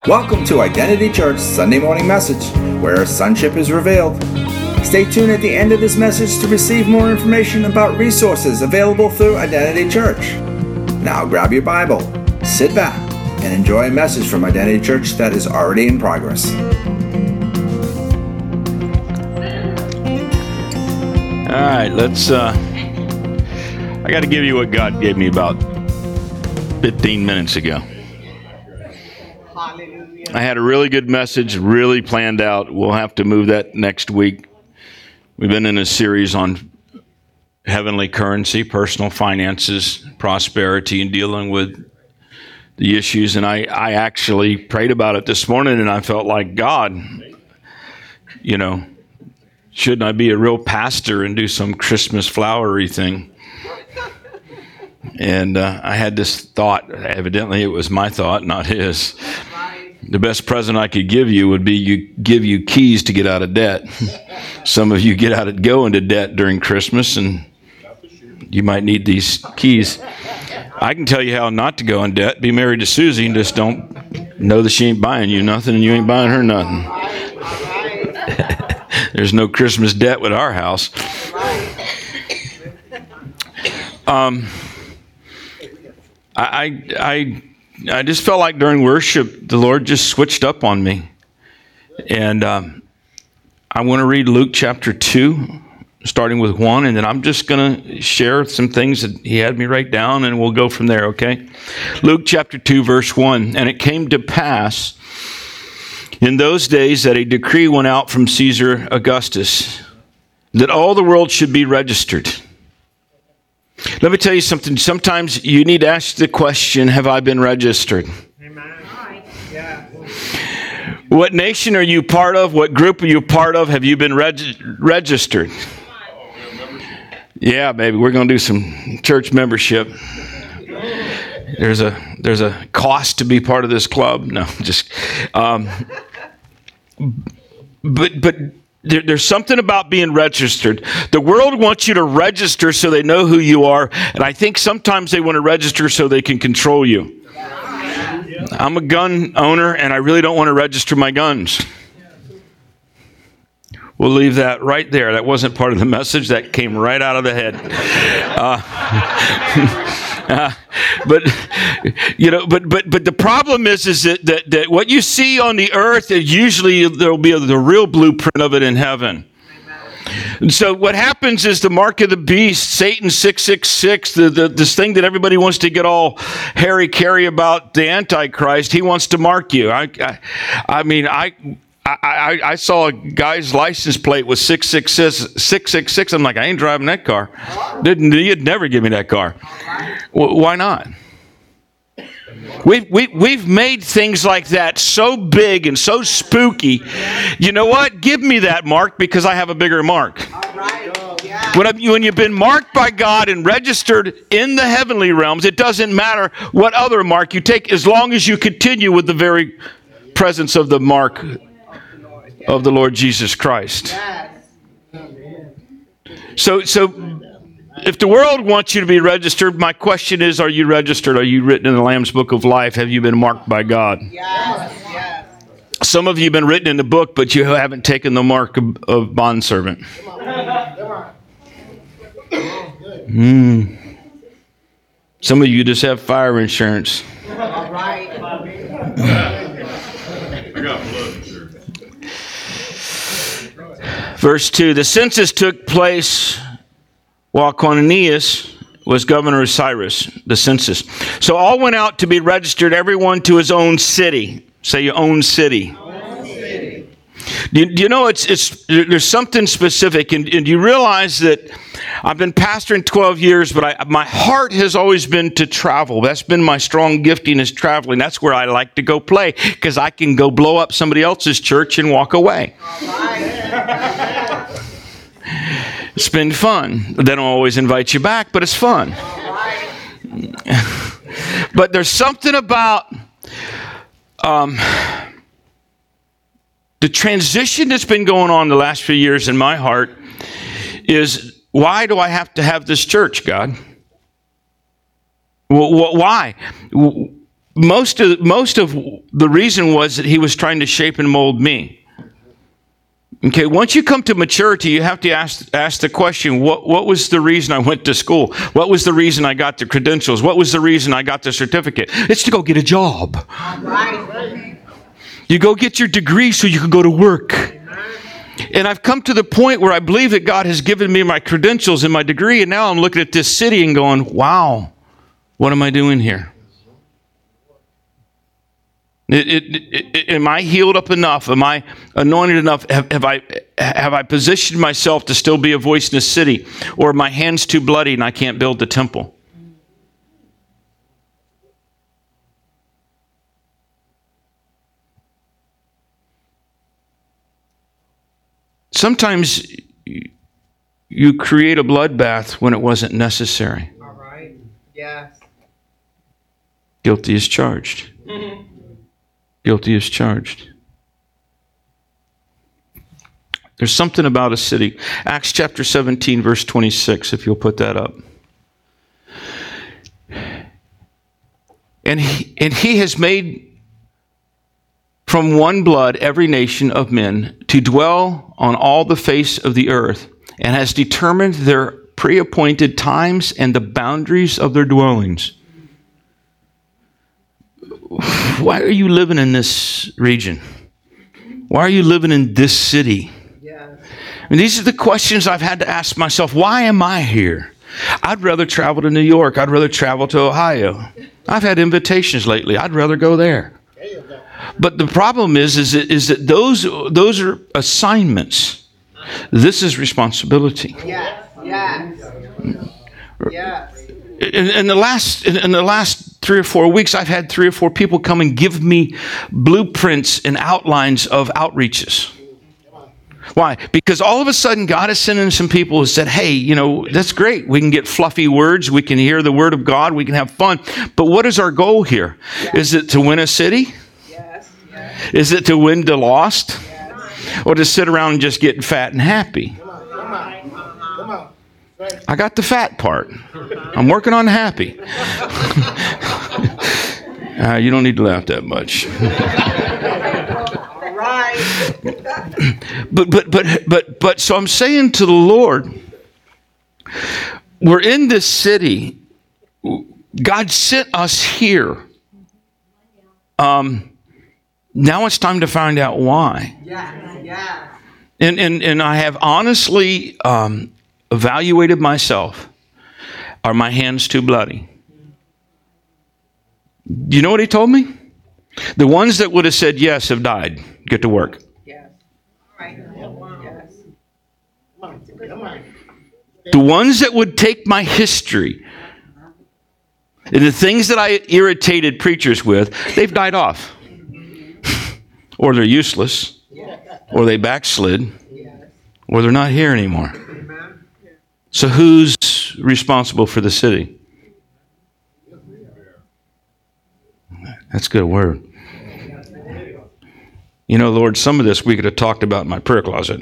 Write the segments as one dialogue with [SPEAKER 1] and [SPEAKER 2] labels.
[SPEAKER 1] Welcome to Identity Church Sunday Morning Message, where sonship is revealed. Stay tuned at the end of this message to receive more information about resources available through Identity Church. Now grab your Bible, sit back, and enjoy a message from Identity Church that is already in progress.
[SPEAKER 2] All right, I got to give you what God gave me about 15 minutes ago. I had a really good message, really planned out. We'll have to move that next week. We've been in a series on heavenly currency, personal finances, prosperity, and dealing with the issues. And I actually prayed about it this morning, and I felt like, God, shouldn't I be a real pastor and do some Christmas flowery thing? And I had this thought. Evidently, it was my thought, not his. The best present I could give you would be give you keys to get out of debt. Some of you go into debt during Christmas, and you might need these keys. I can tell you how not to go in debt. Be married to Susie and just don't know that she ain't buying you nothing, and you ain't buying her nothing. There's no Christmas debt with our house. I just felt like during worship, the Lord just switched up on me. And I want to read Luke chapter 2, starting with 1, and then I'm just going to share some things that he had me write down, and we'll go from there, okay? Luke chapter 2, verse 1, and it came to pass in those days that a decree went out from Caesar Augustus that all the world should be registered. Let me tell you something. Sometimes you need to ask the question, have I been registered? Amen. Yeah. What nation are you part of? What group are you part of? Have you been registered? Yeah, baby, we're going to do some church membership. There's a cost to be part of this club. No, just but there's something about being registered. The world wants you to register so they know who you are, and I think sometimes they want to register so they can control you. I'm a gun owner, and I really don't want to register my guns. We'll leave that right there. That wasn't part of the message. That came right out of the head. But the problem is that what you see on the earth, usually there'll be the real blueprint of it in heaven. And so what happens is the mark of the beast, Satan 666, this thing that everybody wants to get all hairy-carry about, the Antichrist, he wants to mark you. I saw a guy's license plate with 666. I'm like, I ain't driving that car. You'd never give me that car. Well, why not? We've made things like that so big and so spooky. You know what? Give me that mark because I have a bigger mark. When you've been marked by God and registered in the heavenly realms, it doesn't matter what other mark you take as long as you continue with the very presence of the mark of the Lord Jesus Christ. So if the world wants you to be registered, my question is, are you registered? Are you written in the Lamb's Book of Life? Have you been marked by God? Yes. Some of you have been written in the book, but you haven't taken the mark of bondservant. Some of you just have fire insurance. All right. Verse 2, the census took place while Quirinius was governor of Cyrus, the census. So all went out to be registered, everyone to his own city. Say your own city. Do you know there's something specific, and you realize that I've been pastoring 12 years, but my heart has always been to travel. That's been my strong gifting, is traveling. That's where I like to go play, because I can go blow up somebody else's church and walk away. It's been fun. They don't always invite you back, but it's fun. But there's something about the transition that's been going on the last few years in my heart is, why do I have to have this church, God? Why? most of the reason was that he was trying to shape and mold me. Okay, once you come to maturity, you have to ask the question, what was the reason I went to school? What was the reason I got the credentials? What was the reason I got the certificate? It's to go get a job. Right. You go get your degree so you can go to work. And I've come to the point where I believe that God has given me my credentials and my degree, and now I'm looking at this city and going, wow, what am I doing here? Am I healed up enough? Am I anointed enough? Have I positioned myself to still be a voice in the city? Or are my hands too bloody and I can't build the temple? Sometimes you create a bloodbath when it wasn't necessary.
[SPEAKER 3] All right. Yes.
[SPEAKER 2] Guilty as charged. Guilty as charged. There's something about a city. Acts chapter 17, verse 26, if you'll put that up. And he has made from one blood every nation of men to dwell on all the face of the earth, and has determined their pre-appointed times and the boundaries of their dwellings. Why are you living in this region? Why are you living in this city?
[SPEAKER 3] Yes.
[SPEAKER 2] And these are the questions I've had to ask myself. Why am I here? I'd rather travel to New York. I'd rather travel to Ohio. I've had invitations lately. I'd rather go there. But the problem is that those are assignments. This is responsibility.
[SPEAKER 3] Yes. Yes. Yes.
[SPEAKER 2] In the last 3 or 4 weeks, I've had 3 or 4 people come and give me blueprints and outlines of outreaches. Why? Because all of a sudden, God is sending some people who said, hey, that's great. We can get fluffy words. We can hear the word of God. We can have fun. But what is our goal here? Yes. Is it to win a city?
[SPEAKER 3] Yes.
[SPEAKER 2] Is it to win the lost?
[SPEAKER 3] Yes.
[SPEAKER 2] Or to sit around and just get fat and happy? I got the fat part. I'm working on happy. You don't need to laugh that much.
[SPEAKER 3] All right.
[SPEAKER 2] But so I'm saying to the Lord, we're in this city. God sent us here. Now it's time to find out why.
[SPEAKER 3] Yeah.
[SPEAKER 2] And I have honestly evaluated myself. Are my hands too bloody? You know what he told me? The ones that would have said yes have died. Get to work.
[SPEAKER 3] Yes. Right. Yes.
[SPEAKER 4] Come on.
[SPEAKER 2] The ones that would take my history and the things that I irritated preachers with, they've died off. Or they're useless. Or they backslid. Or they're not here anymore. So who's responsible for the city? That's a good word. Lord, some of this we could have talked about in my prayer closet.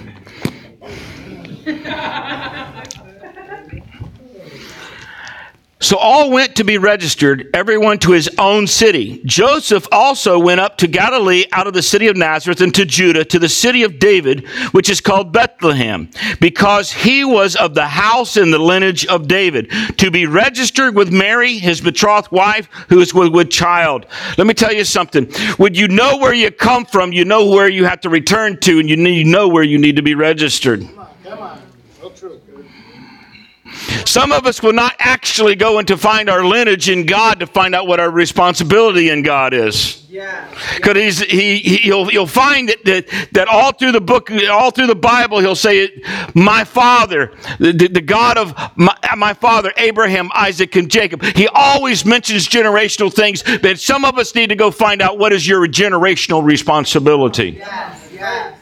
[SPEAKER 2] So all went to be registered, everyone to his own city. Joseph also went up to Galilee out of the city of Nazareth and to Judah, to the city of David, which is called Bethlehem, because he was of the house and the lineage of David, to be registered with Mary, his betrothed wife, who is with child. Let me tell you something. When you know where you come from, you know where you have to return to, and you know where you need to be registered.
[SPEAKER 4] Come on. So true.
[SPEAKER 2] Some of us will not actually go in to find our lineage in God to find out what our responsibility in God is.
[SPEAKER 3] Yeah.
[SPEAKER 2] Because you'll find that all through the book, all through the Bible, he'll say, my father, the God of my father, Abraham, Isaac, and Jacob. He always mentions generational things, but some of us need to go find out what is your generational responsibility.
[SPEAKER 3] Yes.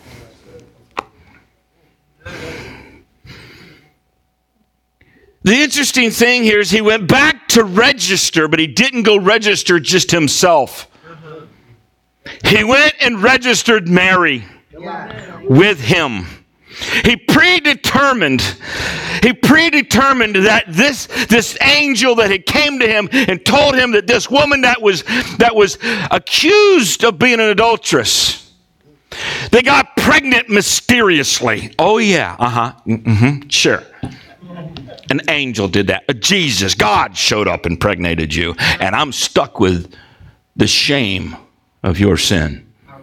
[SPEAKER 2] The interesting thing here is he went back to register, but he didn't go register just himself. He went and registered Mary with him. He predetermined that this angel that had came to him and told him that this woman that was accused of being an adulteress, they got pregnant mysteriously. Oh yeah, sure. An angel did that. Jesus, God showed up and impregnated you, and I'm stuck with the shame of your sin.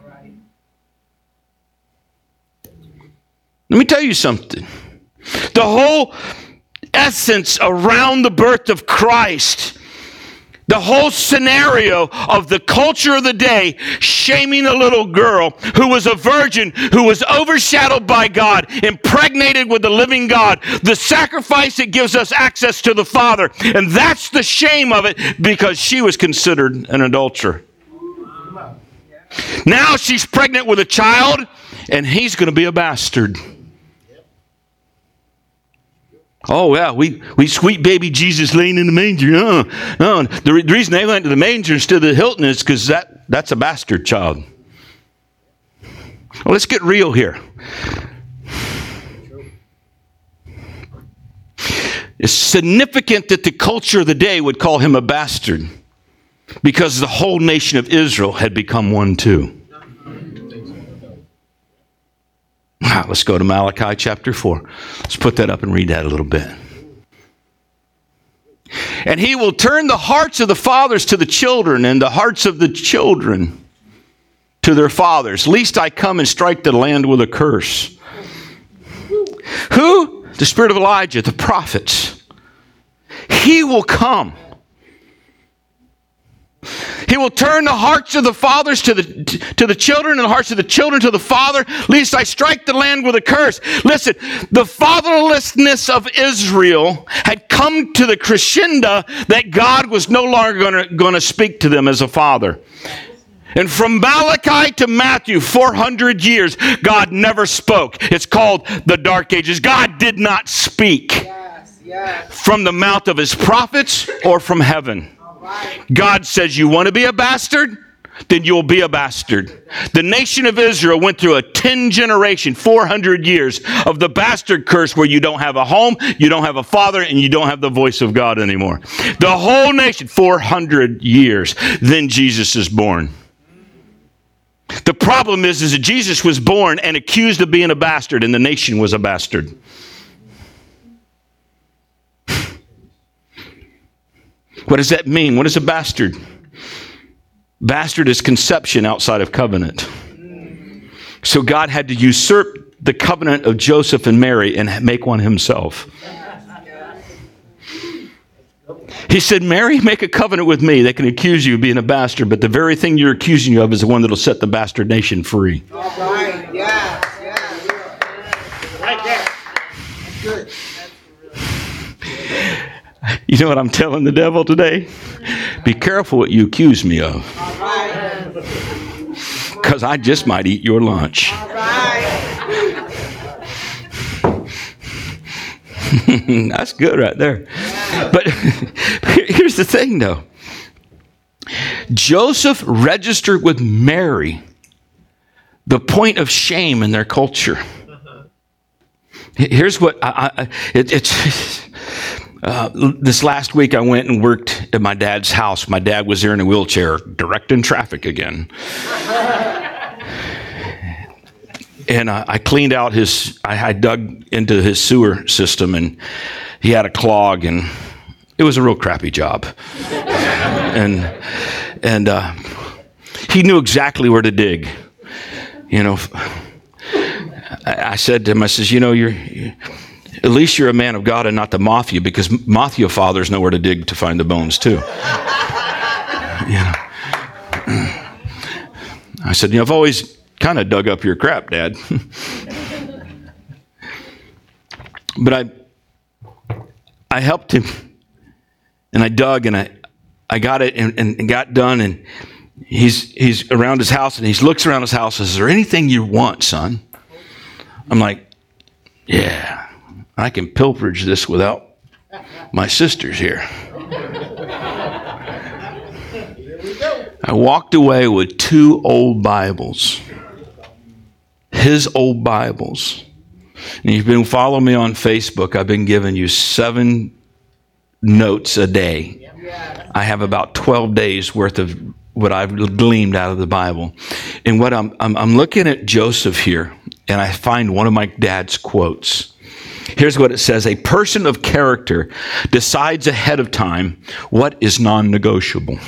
[SPEAKER 2] Let me tell you something. The whole essence around the birth of Christ, the whole scenario of the culture of the day, shaming a little girl who was a virgin, who was overshadowed by God, impregnated with the living God, the sacrifice that gives us access to the Father. And that's the shame of it, because she was considered an adulterer. Now she's pregnant with a child, and he's going to be a bastard. Oh, yeah, we sweet baby Jesus laying in the manger. No. The reason they went to the manger instead of the Hilton is because that's a bastard child. Well, let's get real here. It's significant that the culture of the day would call him a bastard, because the whole nation of Israel had become one too. Let's go to Malachi chapter 4. Let's put that up and read that a little bit. And he will turn the hearts of the fathers to the children, and the hearts of the children to their fathers, lest I come and strike the land with a curse. Who? The spirit of Elijah, the prophets. He will come. He will turn the hearts of the fathers to the children, and the hearts of the children to the father, lest I strike the land with a curse. Listen, the fatherlessness of Israel had come to the crescendo that God was no longer going to speak to them as a father. And from Malachi to Matthew, 400 years, God never spoke. It's called the Dark Ages. God did not speak from the mouth of his prophets or from heaven. God says, you want to be a bastard? Then you'll be a bastard. The nation of Israel went through a 10-generation, 400 years of the bastard curse, where you don't have a home, you don't have a father, and you don't have the voice of God anymore. The whole nation, 400 years. Then Jesus is born. The problem is that Jesus was born and accused of being a bastard, and the nation was a bastard. What does that mean? What is a bastard? Bastard is conception outside of covenant. So God had to usurp the covenant of Joseph and Mary and make one himself. He said, Mary, make a covenant with me. They can accuse you of being a bastard, but the very thing you're accusing you of is the one that will set the bastard nation free.
[SPEAKER 3] All right. Yeah.
[SPEAKER 4] Right there. That's good.
[SPEAKER 2] You know what I'm telling the devil today? Be careful what you accuse me of. Because I just might eat your lunch.
[SPEAKER 3] All right.
[SPEAKER 2] That's good right there. But here's the thing, though. Joseph registered with Mary the point of shame in their culture. Here's what this last week I went and worked at my dad's house. My dad was there in a wheelchair, directing traffic again. And I cleaned out I dug into his sewer system, and he had a clog, and it was a real crappy job. And he knew exactly where to dig. You know, I said to him, I says, you know, at least you're a man of God and not the mafia, because mafia fathers know where to dig to find the bones too. Yeah. I said, you know, I've always kind of dug up your crap, Dad. But I helped him, and I dug, and I got it and got done, and he's around his house, and he looks around his house and says, is there anything you want, son? I'm like, yeah, I can pilferage this without my sisters here. I walked away with 2 old Bibles, his old Bibles, And you've been following me on Facebook. I've been giving you 7 notes a day. I have about 12 days worth of what I've gleaned out of the Bible. And what I'm looking at Joseph here, and I find one of my dad's quotes. Here's what it says: a person of character decides ahead of time what is non-negotiable.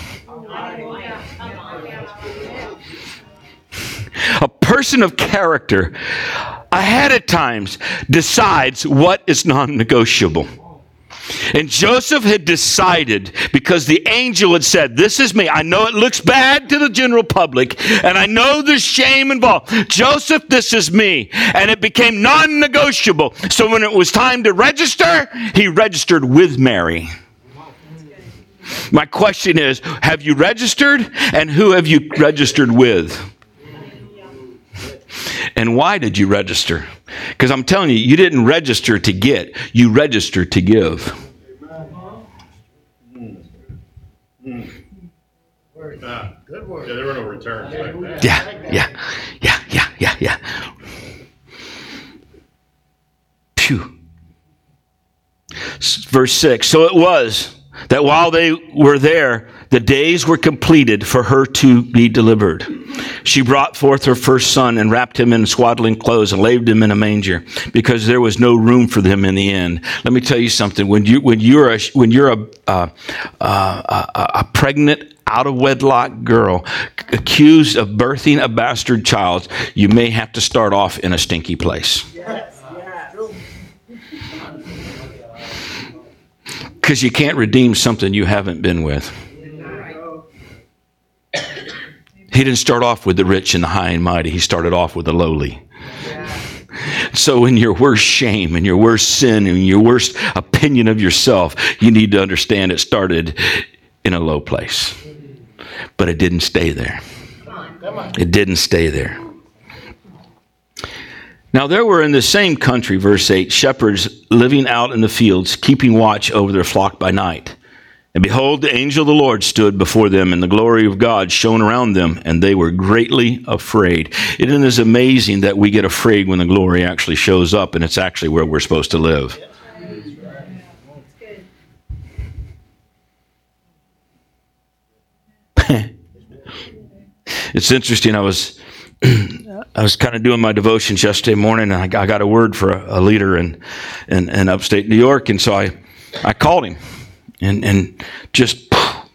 [SPEAKER 2] A person of character ahead of times decides what is non-negotiable. And Joseph had decided, because the angel had said, this is me. I know it looks bad to the general public, and I know there's shame involved. Joseph, this is me. And it became non-negotiable. So when it was time to register, he registered with Mary. My question is, have you registered? And who have you registered with? And why did you register? Because I'm telling you, you didn't register to get, you registered to give.
[SPEAKER 5] Good word. Yeah, there were no returns like that.
[SPEAKER 2] Yeah. Phew. Verse 6, so it was that while they were there, the days were completed for her to be delivered. She brought forth her first son and wrapped him in swaddling clothes and laid him in a manger, because there was no room for them in the inn. Let me tell you something. When you're a pregnant, out of wedlock girl accused of birthing a bastard child, you may have to start off in a stinky place. Because you can't redeem something you haven't been with. He didn't start off with the rich and the high and mighty. He started off with the lowly. So in your worst shame and your worst sin and your worst opinion of yourself, you need to understand it started in a low place. But it didn't stay there. It didn't stay there. Now there were in the same country, verse 8, shepherds living out in the fields, keeping watch over their flock by night. And behold, the angel of the Lord stood before them, and the glory of God shone around them, and they were greatly afraid. It is amazing that we get afraid when the glory actually shows up, and it's actually where we're supposed to live. It's interesting. I was kind of doing my devotions yesterday morning, and I got a word for a leader in upstate New York, and so I called him. And just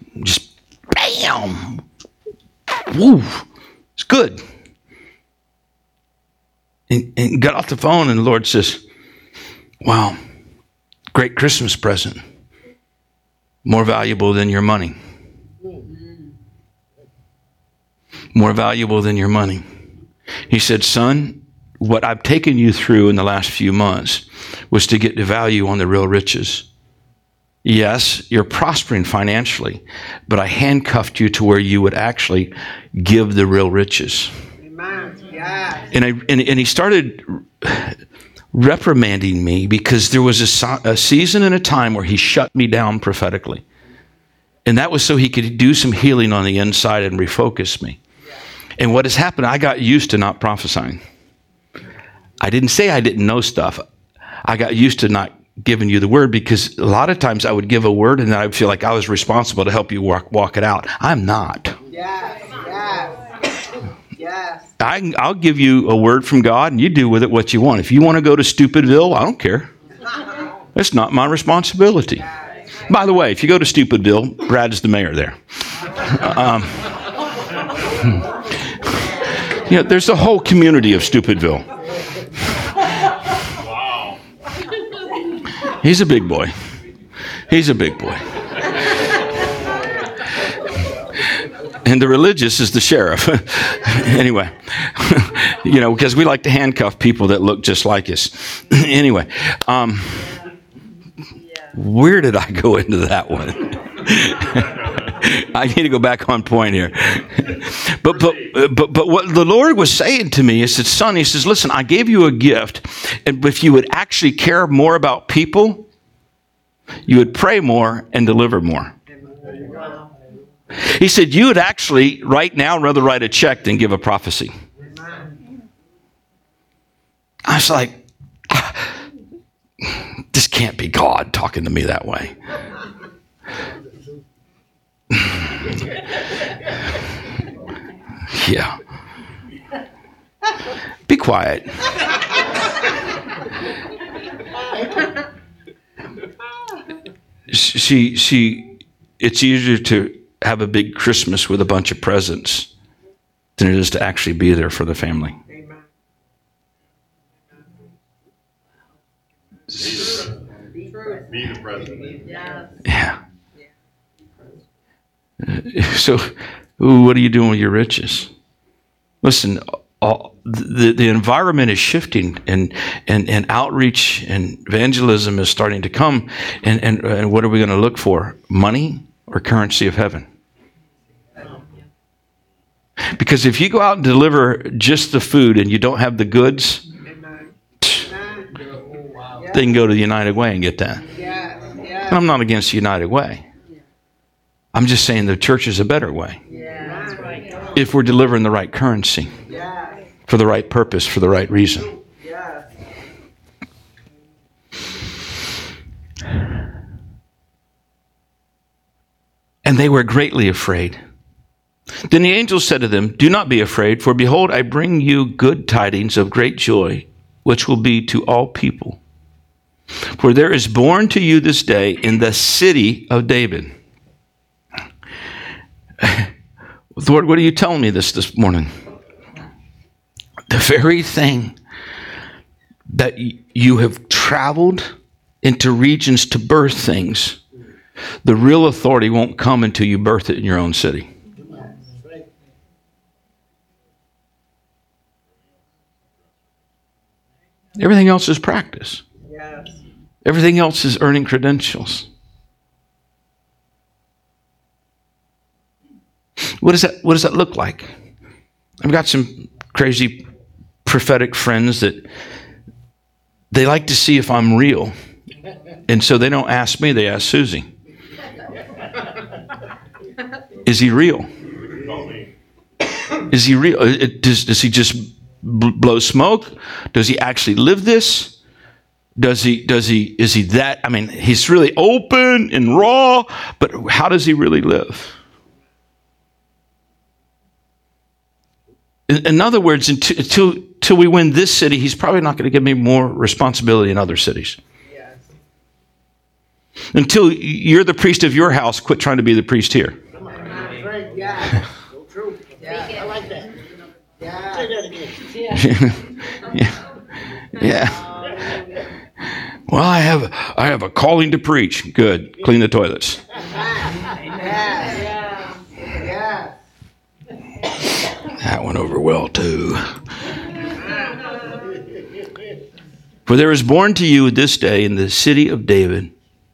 [SPEAKER 2] bam, woo, it's good. And got off the phone, and the Lord says, wow, great Christmas present. More valuable than your money. More valuable than your money. He said, son, what I've taken you through in the last few months was to get the value on the real riches. Yes, you're prospering financially, but I handcuffed you to where you would actually give the real riches.
[SPEAKER 3] Amen. Yes.
[SPEAKER 2] And he started reprimanding me because there was a season and a time where he shut me down prophetically. And that was so he could do some healing on the inside and refocus me. And what has happened, I got used to not prophesying. I didn't say I didn't know stuff. I got used to not giving you the word, because a lot of times I would give a word and then I would feel like I was responsible to help you walk it out. I'm not.
[SPEAKER 3] Yes.
[SPEAKER 2] I'll give you a word from God and you do with it what you want. If you want to go to Stupidville, I don't care. It's not my responsibility. By the way, if you go to Stupidville, Brad is the mayor there. There's a whole community of Stupidville. He's a big boy. He's a big boy. And the religious is the sheriff. Anyway, because we like to handcuff people that look just like us. Anyway, where did I go into that one? I need to go back on point here. But what the Lord was saying to me, he said, son, he says, listen, I gave you a gift, and if you would actually care more about people, you would pray more and deliver more. He said, you would actually, right now, rather write a check than give a prophecy. I was like, This can't be God talking to me that way. Yeah. Be quiet. See, it's easier to have a big Christmas with a bunch of presents than it is to actually be there for the family.
[SPEAKER 3] Amen.
[SPEAKER 5] Be the president.
[SPEAKER 2] Yeah. So, what are you doing with your riches? Listen, the environment is shifting, and outreach and evangelism is starting to come. And what are we going to look for? Money or currency of heaven? Because if you go out and deliver just the food and you don't have the goods, they can go to the United Way and get that. And I'm not against the United Way. I'm just saying the church is a better way. If we're delivering the right currency for the right purpose, for the right reason. And they were greatly afraid. Then the angel said to them, "Do not be afraid, for behold, I bring you good tidings of great joy, which will be to all people. For there is born to you this day in the city of David." Lord, what are you telling me this morning? The very thing that you have traveled into regions to birth things, the real authority won't come until you birth it in your own city. Everything else is practice. Everything else is earning credentials. What does that look like? I've got some crazy prophetic friends that they like to see if I'm real. And so they don't ask me, they ask Susie. Is he real? Is he real? Does he just blow smoke? Does he actually live this? Is he that? I mean, he's really open and raw, but how does he really live? In other words, until we win this city, he's probably not going to give me more responsibility in other cities.
[SPEAKER 3] Yes.
[SPEAKER 2] Until you're the priest of your house, quit trying to be the priest here.
[SPEAKER 3] Yeah.
[SPEAKER 4] So true.
[SPEAKER 3] Yeah.
[SPEAKER 4] I like that.
[SPEAKER 3] Yeah.
[SPEAKER 4] Say that again.
[SPEAKER 2] Yeah. Well, I have a calling to preach. Good. Clean the toilets.
[SPEAKER 3] Yeah. Yeah.
[SPEAKER 2] That went over well too. For there is born to you this day in the city of David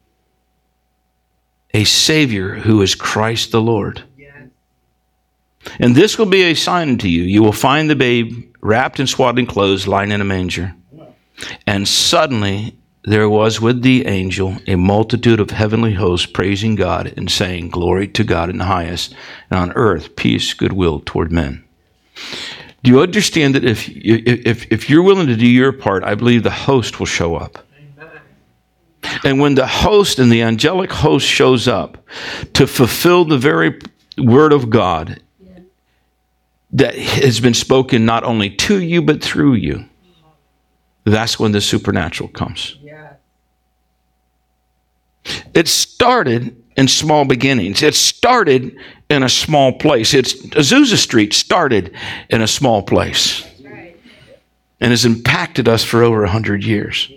[SPEAKER 2] a Savior who is Christ the Lord. And this will be a sign to you. You will find the babe wrapped in swaddling clothes, lying in a manger. And suddenly there was with the angel a multitude of heavenly hosts praising God and saying, "Glory to God in the highest, and on earth peace, goodwill toward men." Do you understand that if you're willing to do your part, I believe the host will show up. And when the host and the angelic host shows up to fulfill the very word of God that has been spoken not only to you but through you, that's when the supernatural comes.
[SPEAKER 3] Yeah.
[SPEAKER 2] It started in small beginnings. It started in a small place. Azusa Street started in a small place and has impacted us for over 100 years.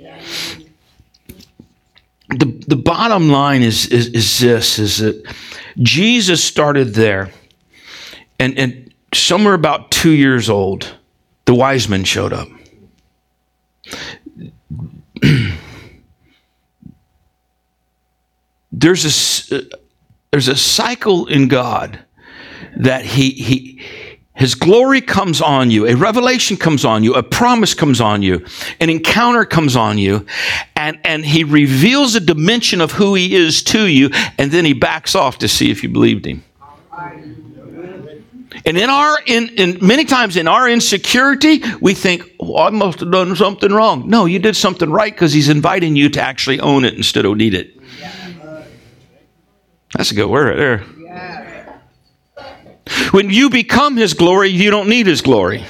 [SPEAKER 2] The bottom line is that Jesus started there, and somewhere about 2 years old, the wise men showed up. There's a cycle in God that His glory comes on you, a revelation comes on you, a promise comes on you, an encounter comes on you, and He reveals a dimension of who He is to you, and then He backs off to see if you believed Him. And in many times in our insecurity, we think, oh, I must have done something wrong. No, you did something right because he's inviting you to actually own it instead of need it. That's a good word right there. When you become his glory, you don't need his glory.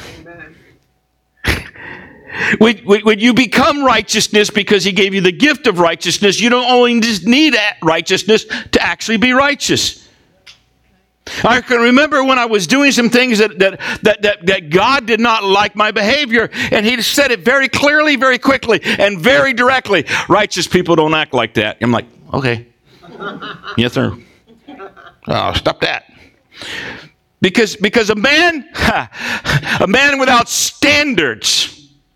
[SPEAKER 2] When you become righteousness because he gave you the gift of righteousness, you don't only just need righteousness to actually be righteous. I can remember when I was doing some things that God did not like my behavior, and he said it very clearly, very quickly, and very directly. Righteous people don't act like that. I'm like, okay. Yes, sir. Oh, stop that. Because a man without standards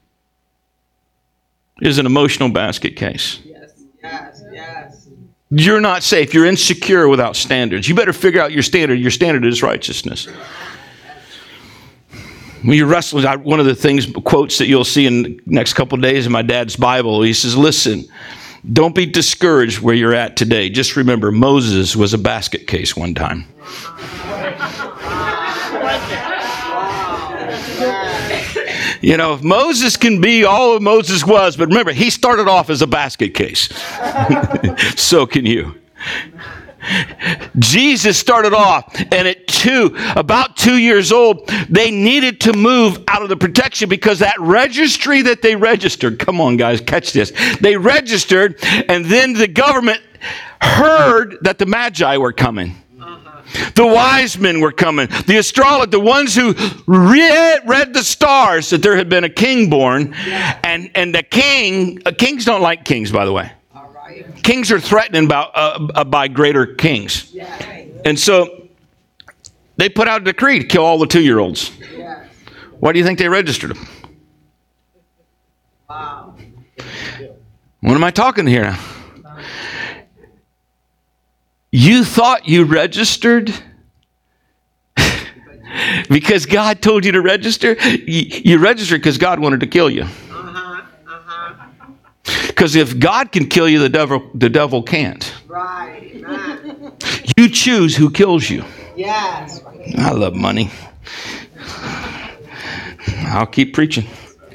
[SPEAKER 2] is an emotional basket case.
[SPEAKER 3] Yes.
[SPEAKER 2] You're not safe. You're insecure without standards. You better figure out your standard. Your standard is righteousness. When you're wrestling, one of the quotes that you'll see in the next couple of days in my dad's Bible, he says, listen, don't be discouraged where you're at today. Just remember, Moses was a basket case one time. You know, Moses can be all of Moses was, but remember, he started off as a basket case. So can you. Jesus started off, and at about 2 years old, they needed to move out of the protection because that registry that they registered, come on guys, catch this. They registered, and then the government heard that the Magi were coming. The wise men were coming. The astrologers, the ones who read the stars that there had been a king born. And the kings don't like kings, by the way. Kings are threatened by greater kings. And so they put out a decree to kill all the 2-year-olds. Why do you think they registered them?
[SPEAKER 3] Wow.
[SPEAKER 2] What am I talking to here now? You thought you registered because God told you to register? You registered because God wanted to kill you. Because if God can kill you, the devil can't.
[SPEAKER 3] Right.
[SPEAKER 2] You choose who kills you.
[SPEAKER 3] Yes.
[SPEAKER 2] I love money. I'll keep preaching.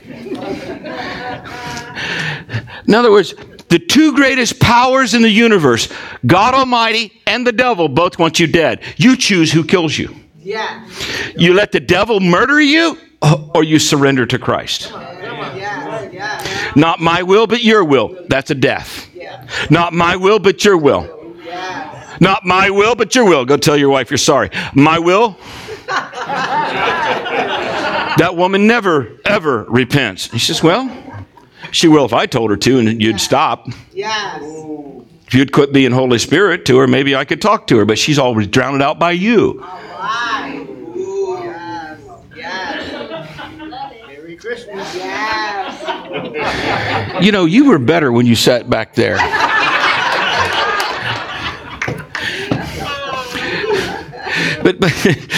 [SPEAKER 2] In other words, the two greatest powers in the universe, God Almighty and the devil, both want you dead. You choose who kills you.
[SPEAKER 3] Yeah.
[SPEAKER 2] You let the devil murder you, or you surrender to Christ.
[SPEAKER 3] Yeah.
[SPEAKER 2] Not my will, but your will. That's a death.
[SPEAKER 3] Yeah.
[SPEAKER 2] Not my will, but your will.
[SPEAKER 3] Yeah.
[SPEAKER 2] Not my will, but your will. Go tell your wife you're sorry. My will? That woman never, ever repents. He says, well, she will if I told her to and you'd stop.
[SPEAKER 3] Yes.
[SPEAKER 2] If you'd quit being Holy Spirit to her, maybe I could talk to her, but she's always drowned out by you.
[SPEAKER 3] All right. Yes.
[SPEAKER 5] Merry Christmas.
[SPEAKER 3] Yes.
[SPEAKER 2] You know, you were better when you sat back there. But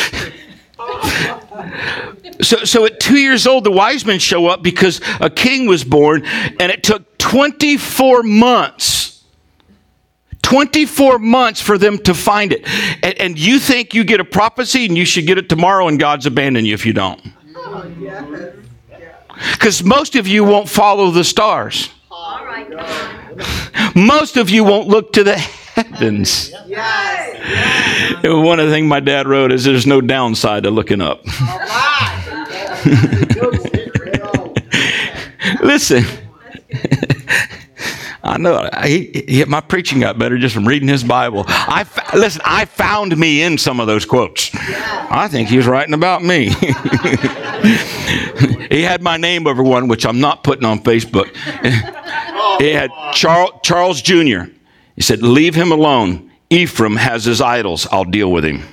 [SPEAKER 2] So at 2 years old, the wise men show up because a king was born, and it took 24 months. 24 months for them to find it. And you think you get a prophecy and you should get it tomorrow, and God's abandoned you if you don't. Because most of you won't follow the stars.
[SPEAKER 4] All right.
[SPEAKER 2] Most of you won't look to the heavens.
[SPEAKER 3] Yes.
[SPEAKER 2] One of the things my dad wrote is there's no downside to looking up.
[SPEAKER 3] All right.
[SPEAKER 2] Listen, I know my preaching got better just from reading his Bible. I found me in some of those quotes. I think he was writing about me. He had my name over one, which I'm not putting on Facebook. He had Charles Jr. He said, leave him alone. Ephraim has his idols. I'll deal with him.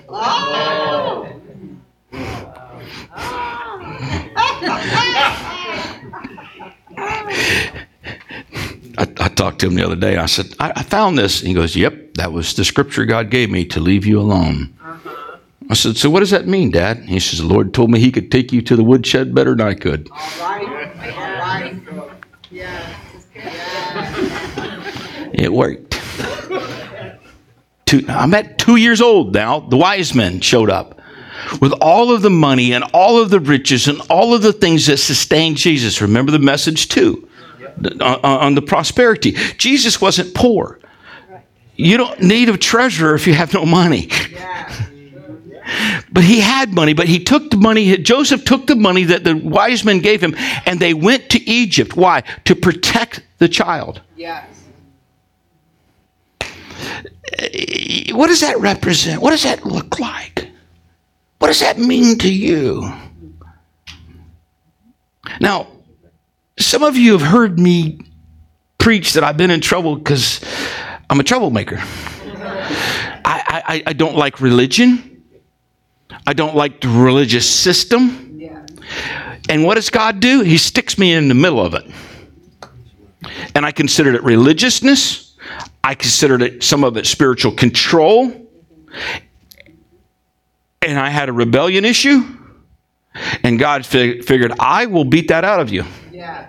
[SPEAKER 2] I talked to him the other day. I said, I found this. And he goes, yep, that was the scripture God gave me to leave you alone. I said, so what does that mean, Dad? He says, the Lord told me he could take you to the woodshed better than I could.
[SPEAKER 3] All right. Yes.
[SPEAKER 2] It worked. I'm at 2 years old now. The wise men showed up. with all of the money and all of the riches and all of the things that sustained Jesus. Remember the message too, on the prosperity. Jesus wasn't poor. You don't need a treasurer if you have no money. But he had money, but he took the money, Joseph took the money that the wise men gave him, and they went to Egypt. Why? To protect the child.
[SPEAKER 3] Yes.
[SPEAKER 2] What does that represent? What does that look like? What does that mean to you? Now, some of you have heard me preach that I've been in trouble because I'm a troublemaker. I don't like religion. I don't like the religious system.
[SPEAKER 3] Yes.
[SPEAKER 2] And what does God do? He sticks me in the middle of it. And I considered it religiousness. I considered it, some of it, spiritual control. And I had a rebellion issue. And God figured, I will beat that out of you.
[SPEAKER 3] Yes.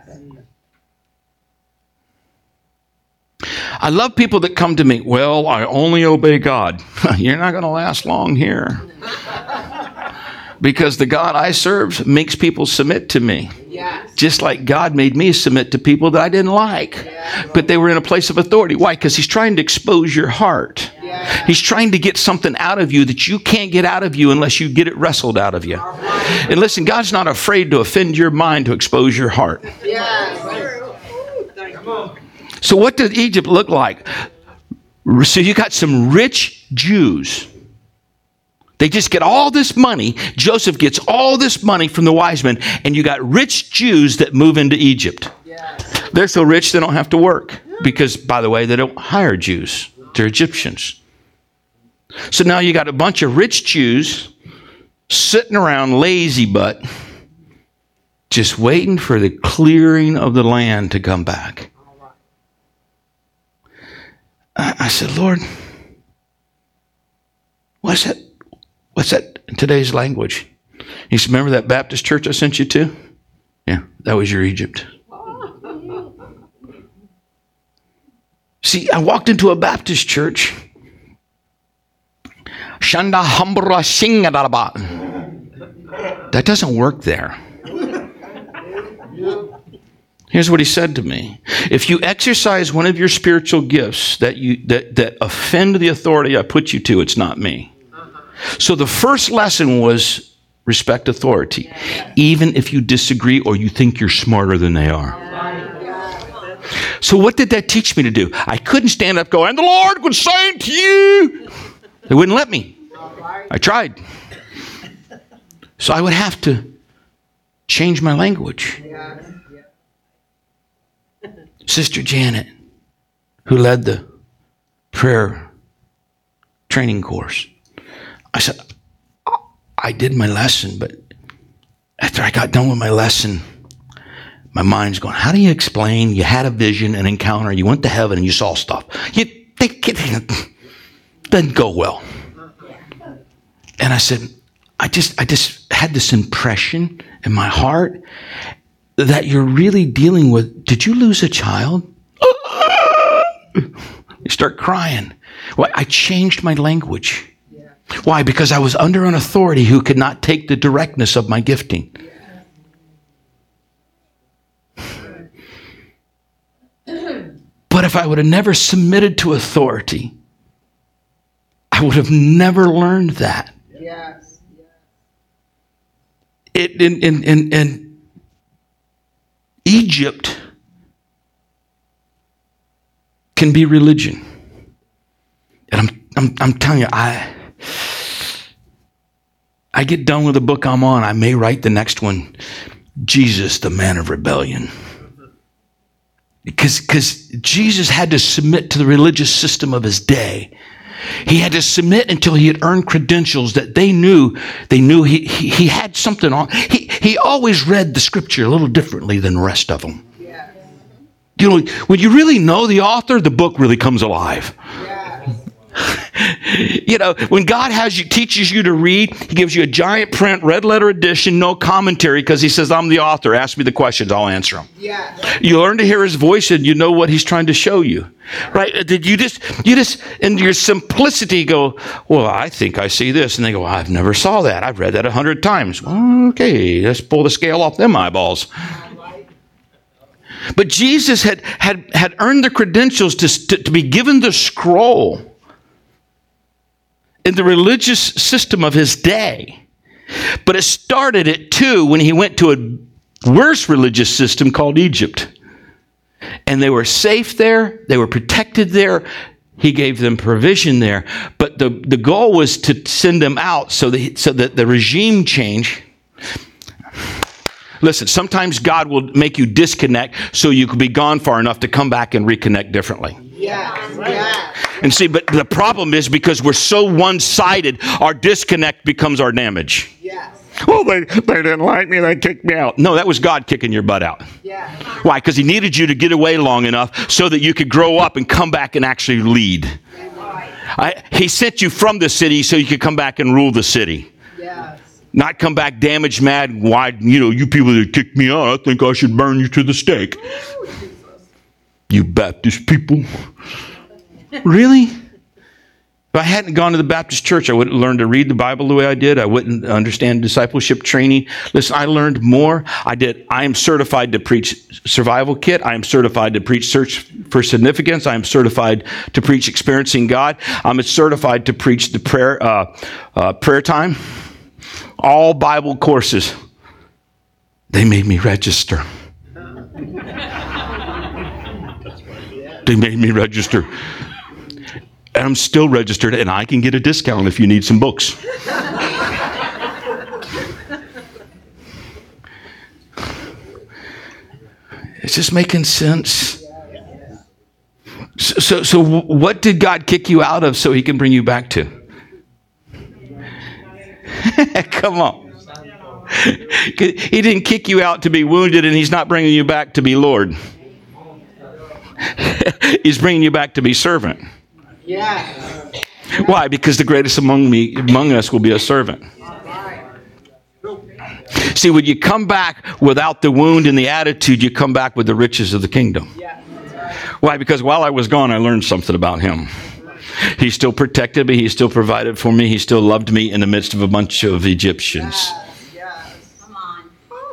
[SPEAKER 2] I love people that come to me, well, I only obey God. You're not going to last long here. Because the God I serve makes people submit to me.
[SPEAKER 3] Yes.
[SPEAKER 2] Just like God made me submit to people that I didn't like.
[SPEAKER 3] Yes.
[SPEAKER 2] But they were in a place of authority. Why? Because he's trying to expose your heart.
[SPEAKER 3] Yes.
[SPEAKER 2] He's trying to get something out of you that you can't get out of you unless you get it wrestled out of you. And listen, God's not afraid to offend your mind to expose your heart.
[SPEAKER 3] Yes.
[SPEAKER 2] So what did Egypt look like? So you got some rich Jews. They just get all this money. Joseph gets all this money from the wise men, and you got rich Jews that move into Egypt.
[SPEAKER 3] Yes.
[SPEAKER 2] They're so rich they don't have to work because, by the way, they don't hire Jews. They're Egyptians. So now you got a bunch of rich Jews sitting around lazy butt, just waiting for the clearing of the land to come back. I said, Lord, what's that? What's that in today's language? He said, remember that Baptist church I sent you to? Yeah, that was your Egypt. See, I walked into a Baptist church. Shanda hambra singadaba. That doesn't work there. Here's what he said to me. If you exercise one of your spiritual gifts that offend the authority I put you to, it's not me. So the first lesson was respect authority, even if you disagree or you think you're smarter than they are. So what did that teach me to do? I couldn't stand up and go, and the Lord would say to you. They wouldn't let me. I tried. So I would have to change my language. Sister Janet, who led the prayer training course, I said, I did my lesson, but after I got done with my lesson, my mind's going, how do you explain you had a vision, an encounter, you went to heaven and you saw stuff? It doesn't go well. And I said, I just had this impression in my heart that you're really dealing with, did you lose a child? You start crying. Well, I changed my language. Why? Because I was under an authority who could not take the directness of my gifting. But if I would have never submitted to authority, I would have never learned that.
[SPEAKER 3] Yes.
[SPEAKER 2] In Egypt can be religion. And I'm telling you, I get done with the book I'm on, I may write the next one, Jesus, the man of rebellion. Because Jesus had to submit to the religious system of his day. He had to submit until he had earned credentials that they knew he had something on. He always read the scripture a little differently than the rest of them.
[SPEAKER 3] Yes.
[SPEAKER 2] You know, when you really know the author, the book really comes alive.
[SPEAKER 3] Yes.
[SPEAKER 2] You know, when God teaches you to read, he gives you a giant print, red letter edition, no commentary, because he says, I'm the author. Ask me the questions, I'll answer them.
[SPEAKER 3] Yes.
[SPEAKER 2] You learn to hear his voice and you know what he's trying to show you. Right? Did you just in your simplicity go, well, I think I see this. And they go, well, I've never saw that. I've read that 100 times. Well, okay, let's pull the scale off them eyeballs. But Jesus had earned the credentials to be given the scroll in the religious system of his day. But it started at 2 when he went to a worse religious system called Egypt. And they were safe there. They were protected there. He gave them provision there. But the goal was to send them out so that the regime change. Listen, sometimes God will make you disconnect so you can be gone far enough to come back and reconnect differently.
[SPEAKER 3] Yes. Yes.
[SPEAKER 2] And see, but the problem is because we're so one-sided, our disconnect becomes our damage.
[SPEAKER 3] Yes.
[SPEAKER 2] Well, they didn't like me, they kicked me out. No, that was God kicking your butt out.
[SPEAKER 3] Yes.
[SPEAKER 2] Why? Because he needed you to get away long enough so that you could grow up and come back and actually lead. He sent you from the city so you could come back and rule the city.
[SPEAKER 3] Yes.
[SPEAKER 2] Not come back damaged, mad, why, you people that kicked me out, I think I should burn you to the stake. You Baptist people. Really? If I hadn't gone to the Baptist church, I wouldn't learn to read the Bible the way I did. I wouldn't understand discipleship training. Listen, I learned more. I am certified to preach survival kit. I am certified to preach search for significance. I am certified to preach experiencing God. I'm certified to preach the prayer time. All Bible courses. They made me register. They made me register. And I'm still registered, and I can get a discount if you need some books. Is this making sense? So what did God kick you out of so he can bring you back to? Come on. He didn't kick you out to be wounded, and he's not bringing you back to be Lord. He's bringing you back to be servant.
[SPEAKER 3] Yes.
[SPEAKER 2] Why? Because the greatest among us will be a servant. See, when you come back without the wound and the attitude, you come back with the riches of the kingdom. Why? Because while I was gone, I learned something about him. He still protected me. He still provided for me. He still loved me in the midst of a bunch of Egyptians.
[SPEAKER 3] Yes.
[SPEAKER 4] Come on.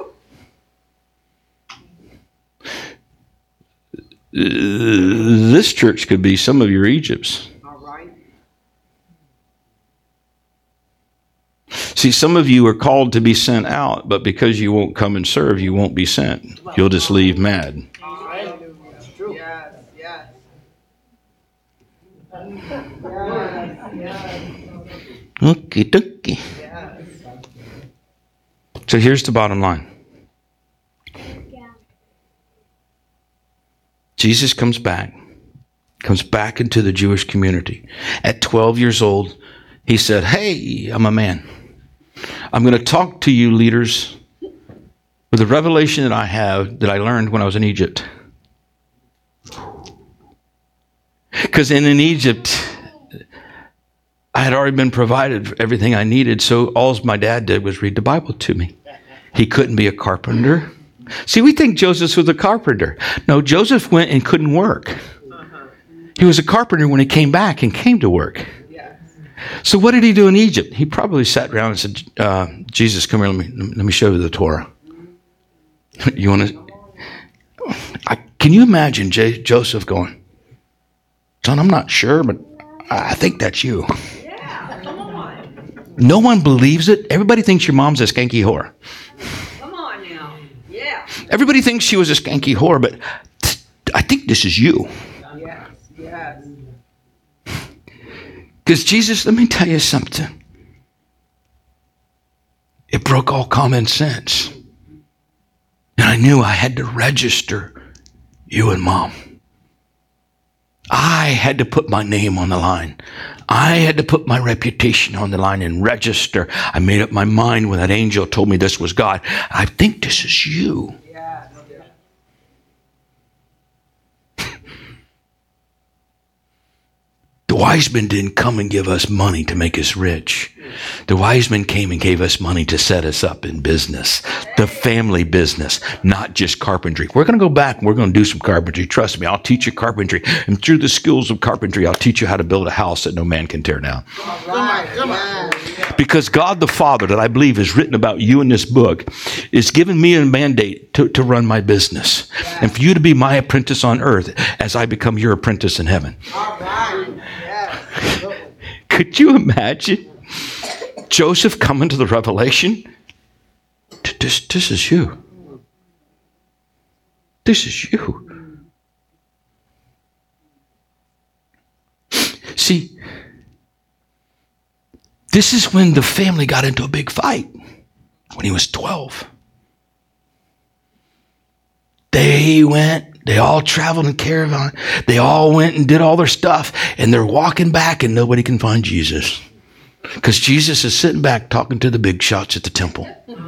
[SPEAKER 2] This church could be some of your Egypts.
[SPEAKER 3] All right.
[SPEAKER 2] See, some of you are called to be sent out, but because you won't come and serve, you won't be sent. You'll just leave mad.
[SPEAKER 3] It's true. Yes. Yes.
[SPEAKER 2] Okie dokie.
[SPEAKER 3] Yes.
[SPEAKER 2] So here's the bottom line. Jesus comes back into the Jewish community. At 12 years old, he said, hey, I'm a man. I'm going to talk to you leaders with the revelation that I have that I learned when I was in Egypt. Because in Egypt, I had already been provided for everything I needed, so all my dad did was read the Bible to me. He couldn't be a carpenter. See, we think Joseph was a carpenter. No, Joseph went and couldn't work. He was a carpenter when he came back and came to work. So what did he do in Egypt? He probably sat down and said, Jesus, come here, let me show you the Torah. You want to? Can you imagine Joseph going, son, I'm not sure, but I think that's you.
[SPEAKER 4] Yeah, come on.
[SPEAKER 2] No one believes it. Everybody thinks your mom's a skanky whore.
[SPEAKER 4] Come on now. Yeah.
[SPEAKER 2] Everybody thinks she was a skanky whore, but I think this is you.
[SPEAKER 3] Yes. Yes.
[SPEAKER 2] Because Jesus, let me tell you something. It broke all common sense. And I knew I had to register you and Mom. I had to put my name on the line. I had to put my reputation on the line and register. I made up my mind when that angel told me this was God. I think this is you.
[SPEAKER 3] Yes.
[SPEAKER 2] Do wise men didn't come and give us money to make us rich. The wise men came and gave us money to set us up in business, the family business, not just carpentry. We're going to go back and we're going to do some carpentry. Trust me, I'll teach you carpentry. And through the skills of carpentry, I'll teach you how to build a house that no man can tear down.
[SPEAKER 3] Come on.
[SPEAKER 2] Because God the Father, that I believe is written about you in this book, is giving me a mandate to run my business. And for you to be my apprentice on earth as I become your apprentice in heaven.
[SPEAKER 3] All right. Yes.
[SPEAKER 2] Could you imagine Joseph coming to the revelation? This is you. This is you. See, this is when the family got into a big fight, when he was 12. They all traveled in caravan. They all went and did all their stuff, and they're walking back, and nobody can find Jesus. Because Jesus is sitting back talking to the big shots at the temple.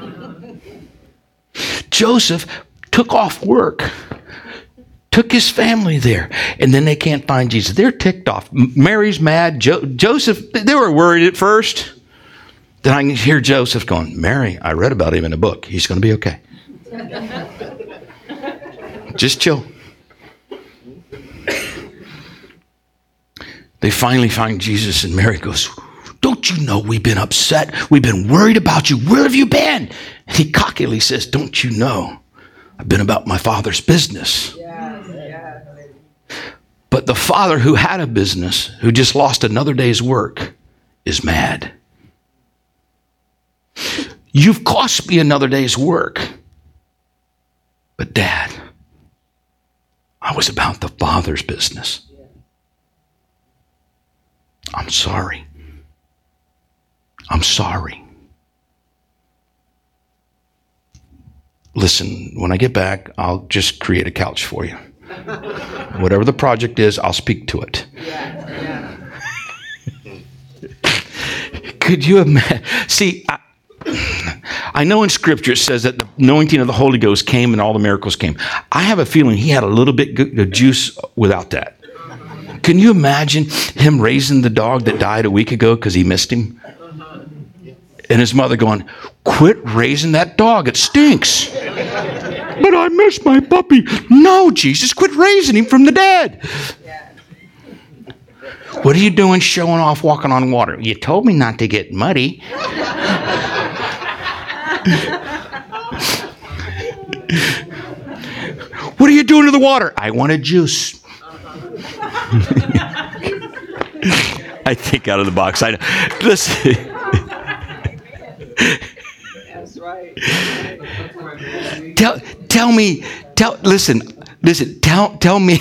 [SPEAKER 2] Joseph took off work, took his family there, and then they can't find Jesus. They're ticked off. Mary's mad. Joseph, they were worried at first. Then I can hear Joseph going, Mary, I read about him in a book. He's going to be okay. Just chill. They finally find Jesus, and Mary goes, don't you know we've been upset? We've been worried about you. Where have you been? And he cockily says, don't you know? I've been about my Father's business.
[SPEAKER 3] Yes. Yes.
[SPEAKER 2] But the father who had a business, who just lost another day's work, is mad. You've cost me another day's work. But Dad, I was about the Father's business. I'm sorry. I'm sorry. Listen, when I get back, I'll just create a couch for you. Whatever the project is, I'll speak to it.
[SPEAKER 3] Yeah.
[SPEAKER 2] Could you imagine? See, I know in Scripture it says that the anointing of the Holy Ghost came and all the miracles came. I have a feeling he had a little bit of juice without that. Can you imagine him raising the dog that died a week ago because he missed him? And his mother going, quit raising that dog, it stinks. But I miss my puppy. No, Jesus, quit raising him from the dead. What are you doing showing off walking on water? You told me not to get muddy. What are you doing to the water? I wanted juice. I think out of the box. Listen.
[SPEAKER 3] That's right.
[SPEAKER 2] Tell me, listen, tell me.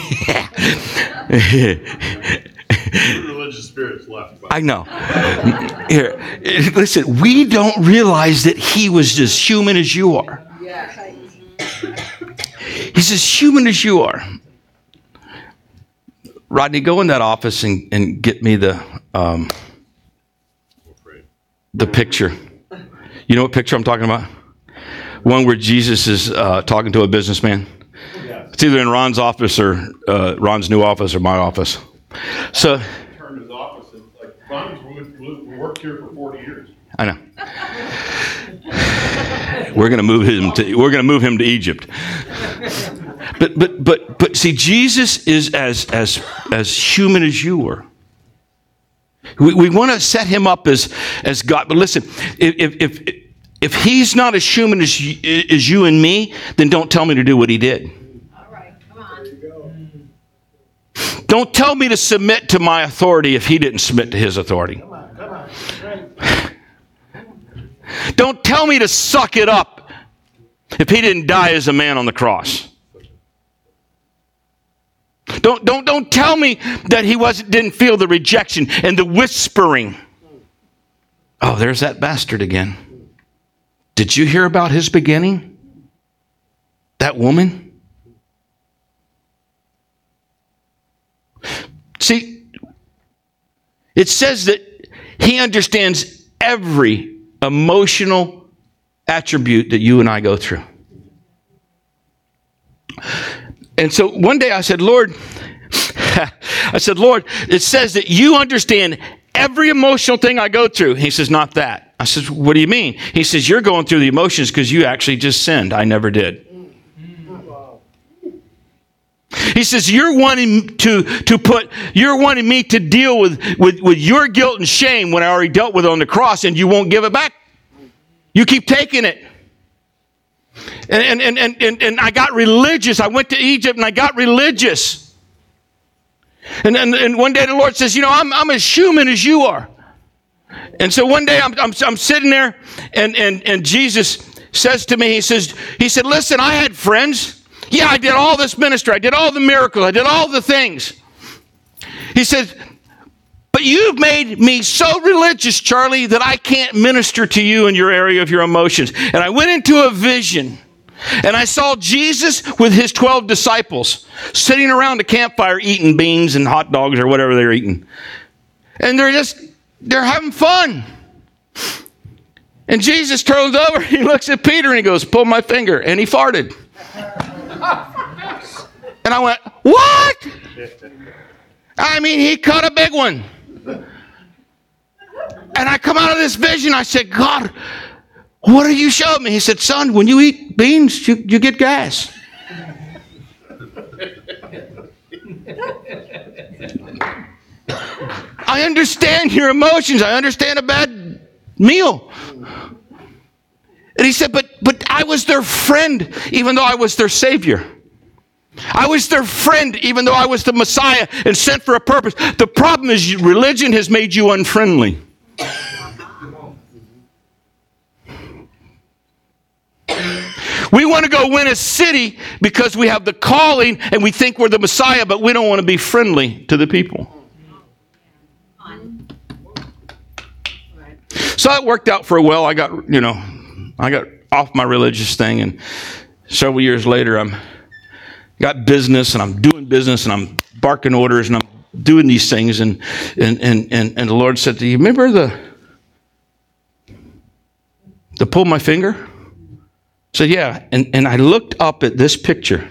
[SPEAKER 5] Religious spirits left.
[SPEAKER 2] I know. Here, listen, we don't realize that he was as human as you are.
[SPEAKER 3] Yes.
[SPEAKER 2] He's as human as you are. Rodney, go in that office and get me the picture. You know what picture I'm talking about? One where Jesus is talking to a businessman. It's either in Ron's office or Ron's new office or my office. So
[SPEAKER 5] Turned his office and like Ron's worked here for 40 years.
[SPEAKER 2] I know. We're going to move him to Egypt. But see, Jesus is as human as you were. We want to set him up as God. But listen, if he's not as human as you and me, then don't tell me to do what he did.
[SPEAKER 4] All right, come on.
[SPEAKER 2] Don't tell me to submit to my authority if he didn't submit to his authority. Don't tell me to suck it up if he didn't die as a man on the cross. Don't tell me that he didn't feel the rejection and the whispering. Oh, there's that bastard again. Did you hear about his beginning? That woman? See, it says that he understands every emotional attribute that you and I go through. And so one day I said, Lord, I said, Lord, it says that you understand every emotional thing I go through. He says, not that. I said, what do you mean? He says, you're going through the emotions because you actually just sinned. I never did. He says, you're wanting me to deal with your guilt and shame when I already dealt with it on the cross, and you won't give it back. You keep taking it. And I got religious. I went to Egypt and I got religious. And one day the Lord says, I'm as human as you are. And so one day I'm sitting there and Jesus says to me, he said, listen, I had friends. Yeah, I did all this ministry. I did all the miracles. I did all the things. He said, but you've made me so religious, Charlie, that I can't minister to you in your area of your emotions. And I went into a vision, and I saw Jesus with his 12 disciples sitting around a campfire eating beans and hot dogs or whatever they're eating. And they're having fun. And Jesus turns over, he looks at Peter, and he goes, pull my finger. And he farted. And I went, what? I mean, he caught a big one. And I come out of this vision, I said, God, what are you showing me? He said, son, when you eat beans, you get gas. I understand your emotions. I understand a bad meal. And he said, but I was their friend, even though I was their Savior. I was their friend, even though I was the Messiah and sent for a purpose. The problem is religion has made you unfriendly. We want to go win a city because we have the calling and we think we're the Messiah, but we don't want to be friendly to the people. So it worked out for a while. I got off my religious thing, and several years later, I'm got business, and I'm doing business, and I'm barking orders, and I'm doing these things, and the Lord said, do you remember the pull my finger? I said, yeah, and I looked up at this picture.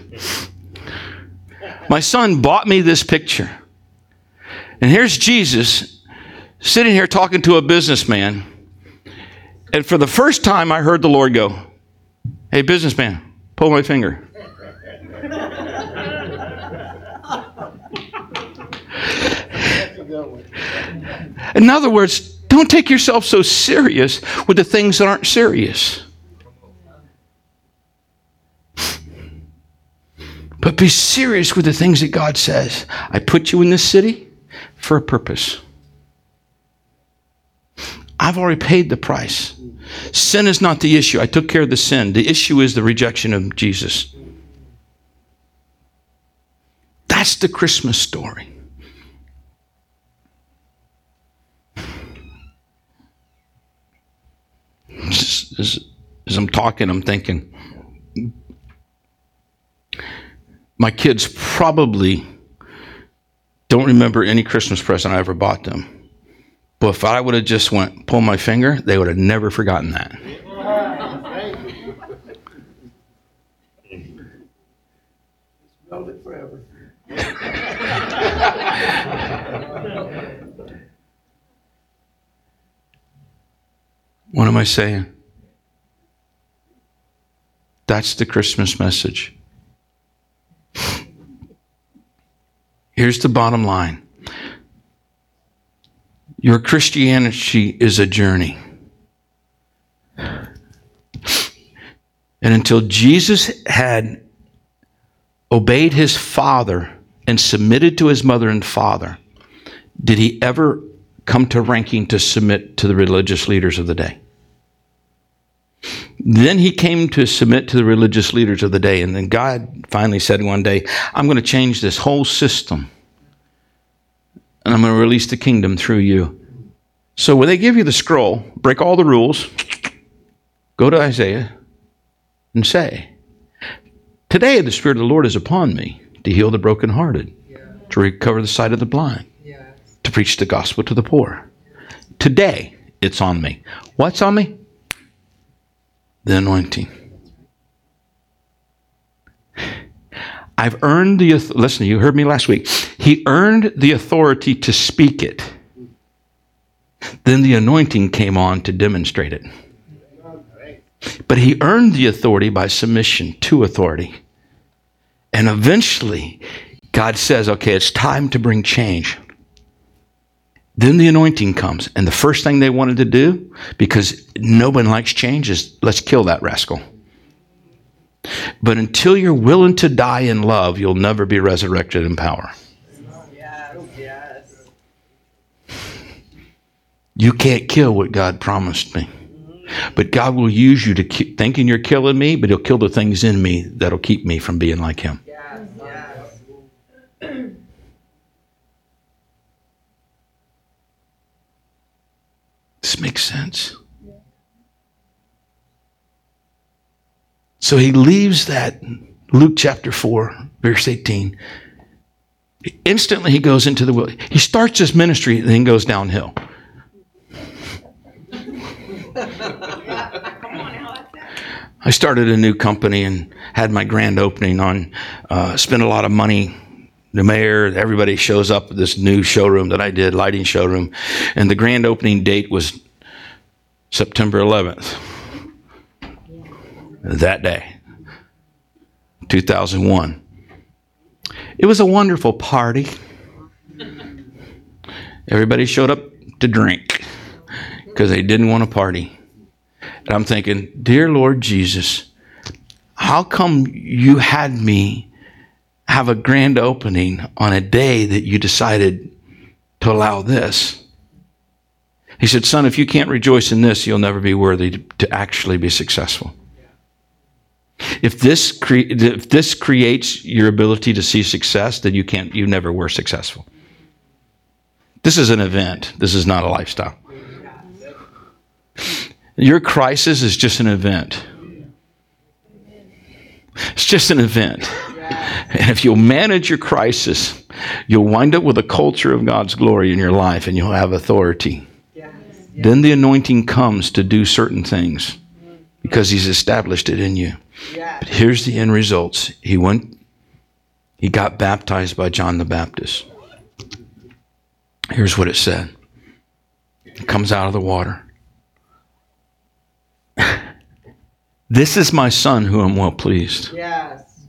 [SPEAKER 2] My son bought me this picture, and here's Jesus sitting here talking to a businessman. And for the first time, I heard the Lord go, hey, businessman, pull my finger. In other words, don't take yourself so serious with the things that aren't serious. But be serious with the things that God says. I put you in this city for a purpose. I've already paid the price. Sin is not the issue. I took care of the sin. The issue is the rejection of Jesus. That's the Christmas story. As I'm talking, I'm thinking, my kids probably don't remember any Christmas present I ever bought them. But if I would have just went, pull my finger, they would have never forgotten that.
[SPEAKER 6] Smelled it forever.
[SPEAKER 2] What am I saying? That's the Christmas message. Here's the bottom line. Your Christianity is a journey. And until Jesus had obeyed his Father and submitted to his mother and father, did he ever come to ranking to submit to the religious leaders of the day? Then he came to submit to the religious leaders of the day, and then God finally said one day, I'm going to change this whole system, and I'm going to release the kingdom through you. So when they give you the scroll, break all the rules, go to Isaiah and say, today the Spirit of the Lord is upon me to heal the brokenhearted, to recover the sight of the blind, to preach the gospel to the poor. Today it's on me. What's on me? The anointing. I've earned the, listen, you heard me last week. He earned the authority to speak it. Then the anointing came on to demonstrate it. But he earned the authority by submission to authority. And eventually, God says, okay, it's time to bring change. Then the anointing comes. And the first thing they wanted to do, because nobody likes change, is let's kill that rascal. But until you're willing to die in love, you'll never be resurrected in power.
[SPEAKER 3] Yes, yes.
[SPEAKER 2] You can't kill what God promised me. But God will use you to keep thinking you're killing me, but he'll kill the things in me that'll keep me from being like him.
[SPEAKER 3] Yes, yes.
[SPEAKER 2] This makes sense. So he leaves that, Luke chapter 4, verse 18. Instantly he goes into the wilderness. He starts his ministry and then goes downhill. I started a new company and had my grand opening on, spent a lot of money. The mayor, everybody shows up at this new showroom that I did, lighting showroom. And the grand opening date was September 11th. That day, 2001. It was a wonderful party. Everybody showed up to drink because they didn't want to party. And I'm thinking, dear Lord Jesus, how come you had me have a grand opening on a day that you decided to allow this? He said, son, if you can't rejoice in this, you'll never be worthy to actually be successful. If this creates your ability to see success, then you never were successful. This is an event. This is not a lifestyle. Your crisis is just an event. It's just an event. And if you'll manage your crisis, you'll wind up with a culture of God's glory in your life and you'll have authority. Then the anointing comes to do certain things because he's established it in you. But here's the end results. He got baptized by John the Baptist. Here's what it said. It comes out of the water. This is my son who I'm well pleased.
[SPEAKER 3] Yes.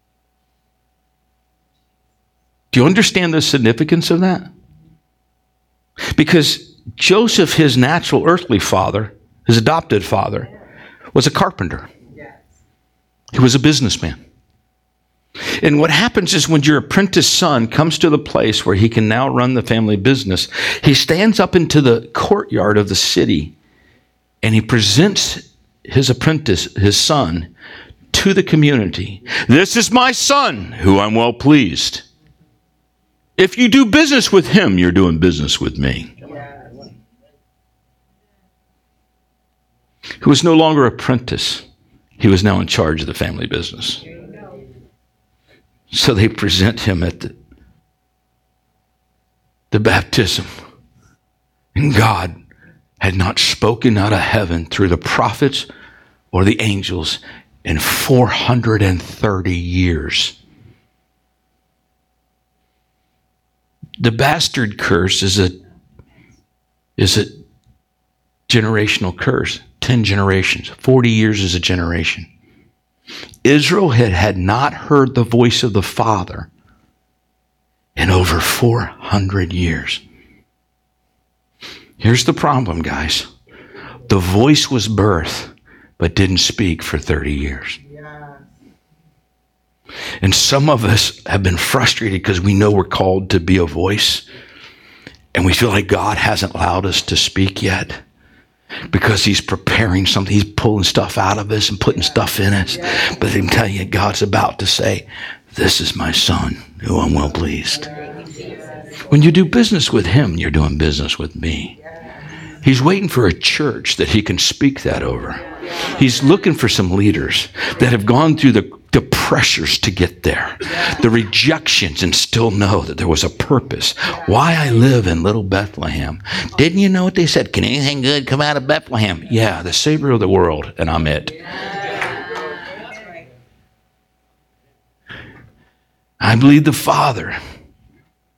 [SPEAKER 2] Do you understand the significance of that? Because Joseph, his natural earthly father, his adopted father, was a carpenter.
[SPEAKER 3] Yes.
[SPEAKER 2] He was a businessman. And what happens is when your apprentice son comes to the place where he can now run the family business, he stands up into the courtyard of the city and he presents his apprentice, his son, to the community. This is my son who I'm well pleased. If you do business with him, you're doing business with me.
[SPEAKER 3] Yes.
[SPEAKER 2] He was no longer apprentice. He was now in charge of the family business. So they present him at the baptism. And God had not spoken out of heaven through the prophets or the angels in 430 years. The bastard curse is a generational curse. 10 generations. 40 years is a generation. Israel had not heard the voice of the Father in over 400 years. Here's the problem, guys. The voice was birthed, but didn't speak for 30 years.
[SPEAKER 3] Yes.
[SPEAKER 2] And some of us have been frustrated because we know we're called to be a voice, and we feel like God hasn't allowed us to speak yet. Because he's preparing something. He's pulling stuff out of us and putting stuff in us. But I'm telling you, God's about to say, this is my son who I'm well pleased. When you do business with him, you're doing business with me. He's waiting for a church that he can speak that over. He's looking for some leaders that have gone through the pressures to get there, the rejections, and still know that there was a purpose. Why I live in little Bethlehem. Didn't you know what they said? Can anything good come out of Bethlehem? Yeah, the Savior of the world, and I'm it. I believe the Father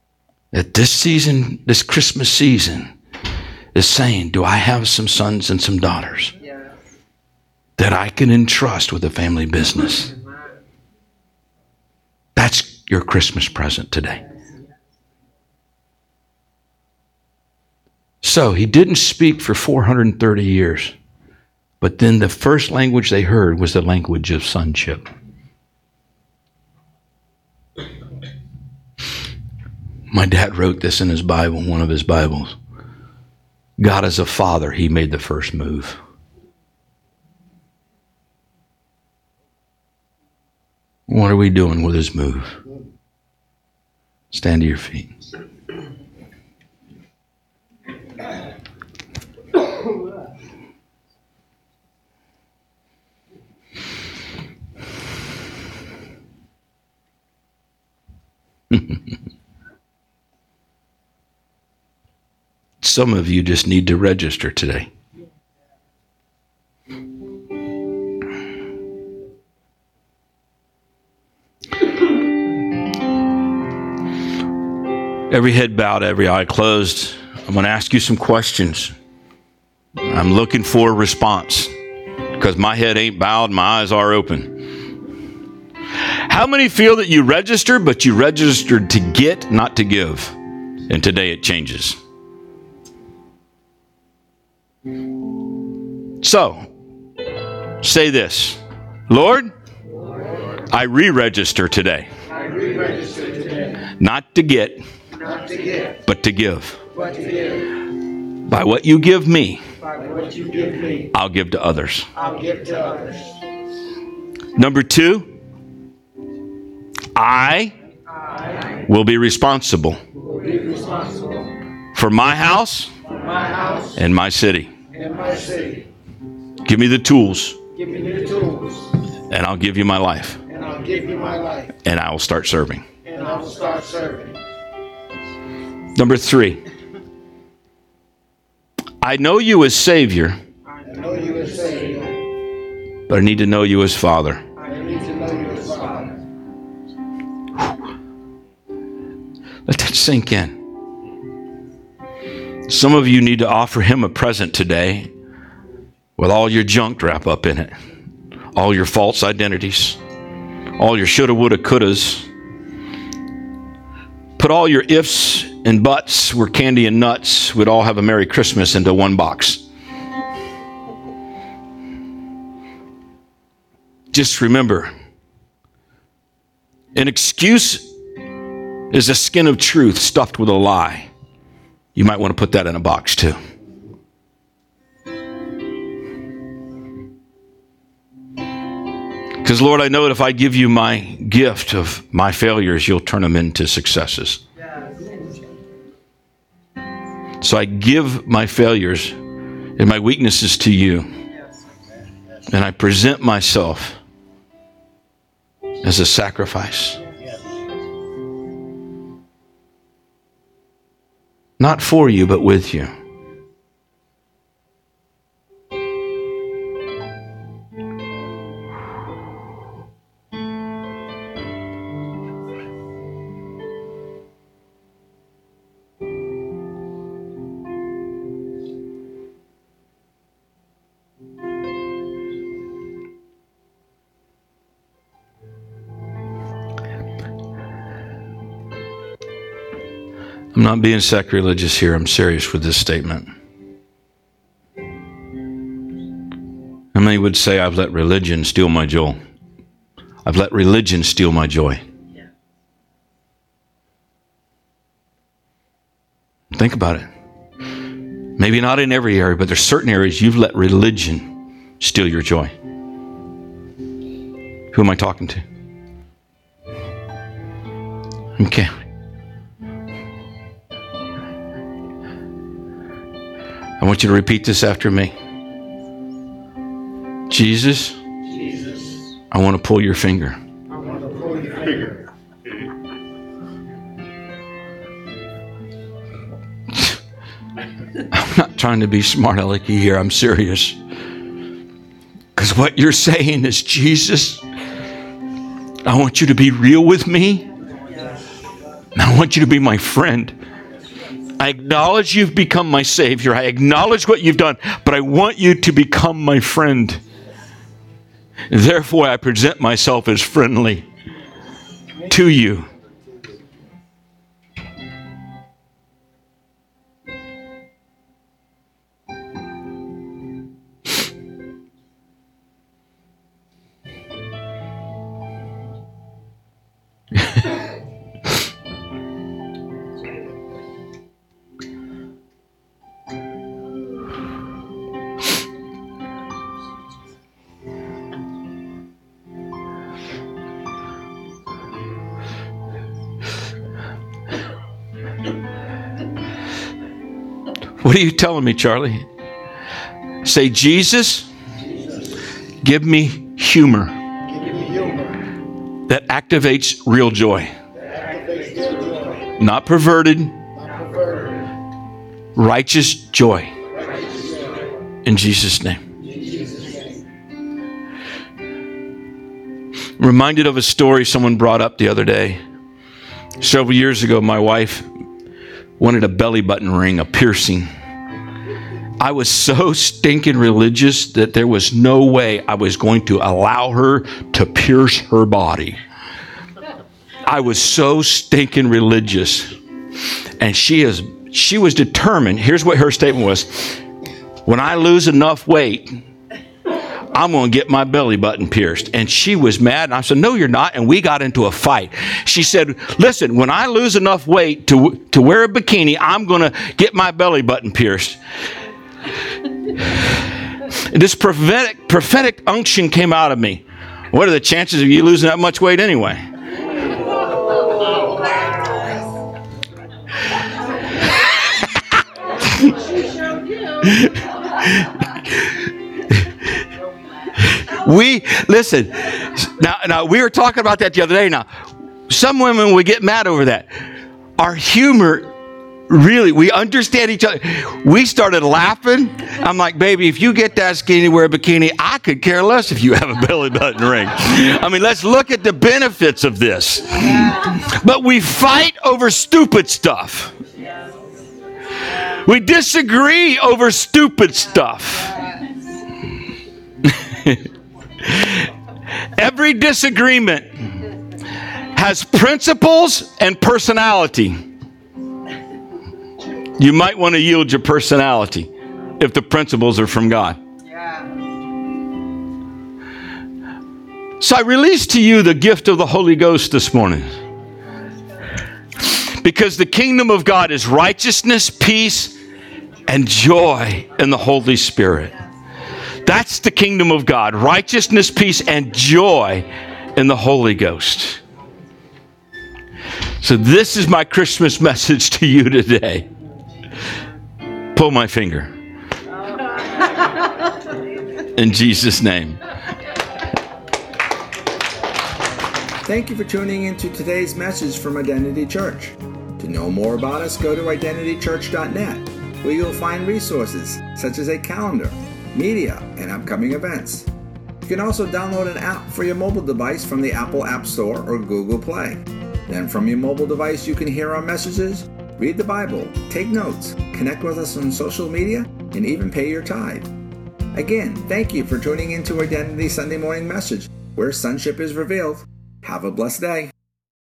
[SPEAKER 2] that this season, this Christmas season, is saying, do I have some sons and some daughters that I can entrust with the family business? That's your Christmas present today. So he didn't speak for 430 years, but then the first language they heard was the language of sonship. My dad wrote this in his Bible, one of his Bibles. God as a father, he made the first move. What are we doing with his move? Stand to your feet. Some of you just need to register today. Every head bowed, every eye closed. I'm going to ask you some questions. I'm looking for a response because my head ain't bowed, my eyes are open. How many feel that you registered, but you registered to get, not to give? And today it changes. So, say this. Lord, I re-register today. Not to get, but to give. By what you give me, I'll give to others. Number 2, I will be responsible for my house and my city. Give me the tools, and I'll give you my life. And I will start serving. Number 3, I know you as Savior, but I need to know you as Father. Let that sink in. Some of you need to offer him a present today with all your junk wrapped up in it. All your false identities. All your shoulda, woulda, couldas. Put all your ifs and buts where candy and nuts would all have a Merry Christmas into one box. Just remember, an excuse is a skin of truth stuffed with a lie. You might want to put that in a box too. Because Lord, I know that if I give you my gift of my failures, you'll turn them into successes. So I give my failures and my weaknesses to you. And I present myself as a sacrifice. Not for you, but with you. I'm not being sacrilegious here. I'm serious with this statement. How many would say, I've let religion steal my joy? I've let religion steal my joy. Think about it. Maybe not in every area, but there's certain areas you've let religion steal your joy. Who am I talking to? Okay. I want you to repeat this after me. Jesus, I want to pull your finger. I'm not trying to be smart alecky here. I'm serious. Because what you're saying is, Jesus, I want you to be real with me. And I want you to be my friend. I acknowledge you've become my Savior. I acknowledge what you've done, but I want you to become my friend. Therefore, I present myself as friendly to you. What are you telling me, Charlie? Say, Jesus, give me humor that activates real joy. Not perverted, righteous joy. In Jesus' name. Reminded of a story someone brought up the other day. Several years ago, my wife wanted a belly button ring, a piercing. I was so stinking religious that there was no way I was going to allow her to pierce her body. I was so stinking religious. And she was determined. Here's what her statement was. When I lose enough weight, I'm going to get my belly button pierced. And she was mad. And I said, no, you're not. And we got into a fight. She said, listen, when I lose enough weight to wear a bikini, I'm going to get my belly button pierced. And this prophetic unction came out of me. What are the chances of you losing that much weight anyway? Listen, now we were talking about that the other day. Now, some women would get mad over that. Our humor, really, we understand each other. We started laughing. I'm like, baby, if you get that skinny, wear a bikini, I could care less if you have a belly button ring. I mean, let's look at the benefits of this. But we fight over stupid stuff. We disagree over stupid stuff. Every disagreement has principles and personality. You might want to yield your personality if the principles are from God.
[SPEAKER 3] Yeah.
[SPEAKER 2] So I release to you the gift of the Holy Ghost this morning. Because the kingdom of God is righteousness, peace, and joy in the Holy Spirit. That's the kingdom of God. Righteousness, peace, and joy in the Holy Ghost. So this is my Christmas message to you today. Pull my finger. In Jesus' name.
[SPEAKER 1] Thank you for tuning into today's message from Identity Church. To know more about us, go to identitychurch.net, where you'll find resources such as a calendar, media, and upcoming events. You can also download an app for your mobile device from the Apple App Store or Google Play. Then from your mobile device, you can hear our messages, read the Bible, take notes, connect with us on social media, and even pay your tithe. Again, thank you for tuning into Identity Sunday Morning Message, where sonship is revealed. Have a blessed day.